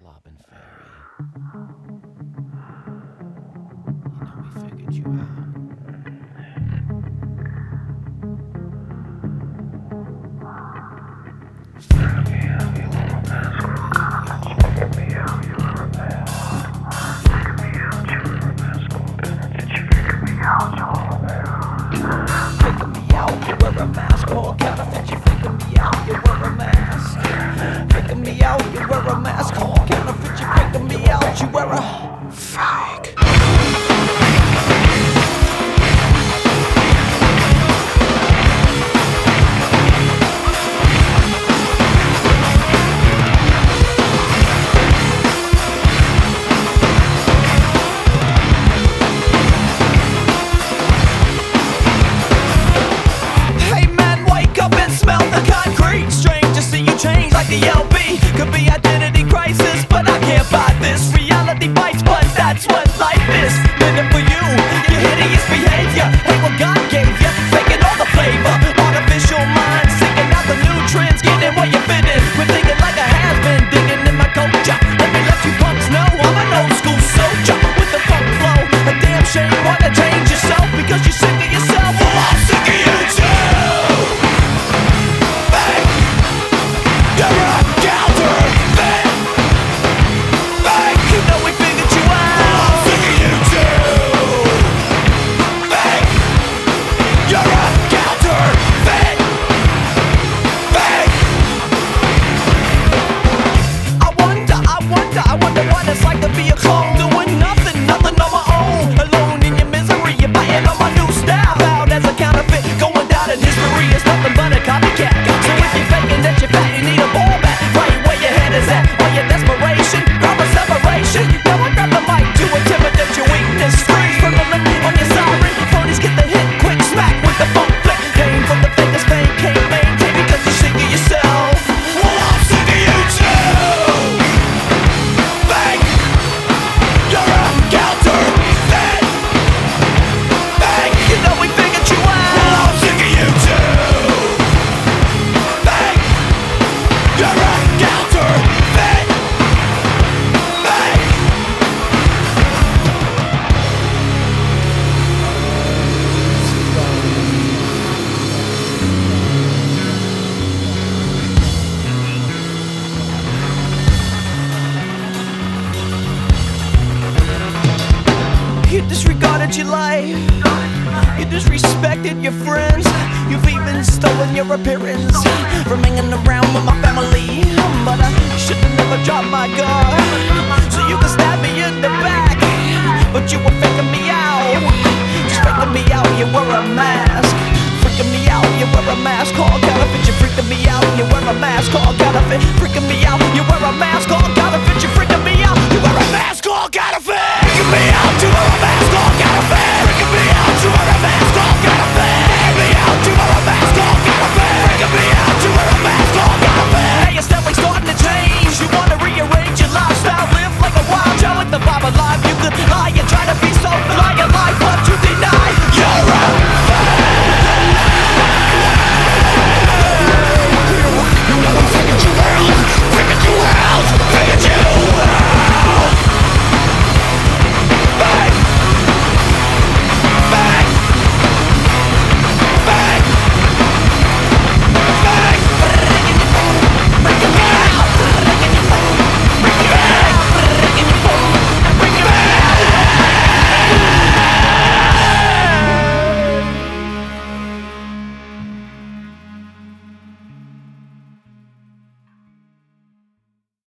Slobbin' Fairy. You know we figured you out. Faking me out, you wear a mask. More counterfeit, you faking me out, you wear a mask. Faking me out, you wear a mask. More counterfeit, you faking me out, you wear a fake. The LB could be identity crisis, but I can't buy this. Reality bites, but that's what life is. Living for you, your hideous behavior. Hate what God gave you, faking all the flavor. Artificial mind, seeking out the new trends, getting where you fit in. We're thinking like a has-been, digging in my culture. Let me let you punks know I'm an old school soldier with the funk flow. A damn shame, wanna change yourself because you're sick of yourself. Well, I'm sick of you too. I wonder what it's like to be a clone, doing nothing on my own. Alone in your misery, you're biting on my new style. Out as a counterfeit, going down in history is nothing but a copycat. So if you're faking that you're fat, you need a ball back. Right where your head is at, all your desperation, grab a separation. Now I grab the mic to intimidate your weakness. Screams from the lip on your siren. Phonies get the hit, quick smack with the funk flick. Pain from the fakest fame can't maintain because you're sick of yourself. Well, I'm sick of you too. You disregarded your life, you disrespected your friends. You've even stolen your appearance from hanging around with my family. But I should've never dropped my guard, so you can stab me in the back. But you were faking me out, just faking me out, you wear a mask. Freaking me out, you wear a mask called counterfeit. You're freaking me out, you wear a mask called counterfeit. Freaking me out, you wear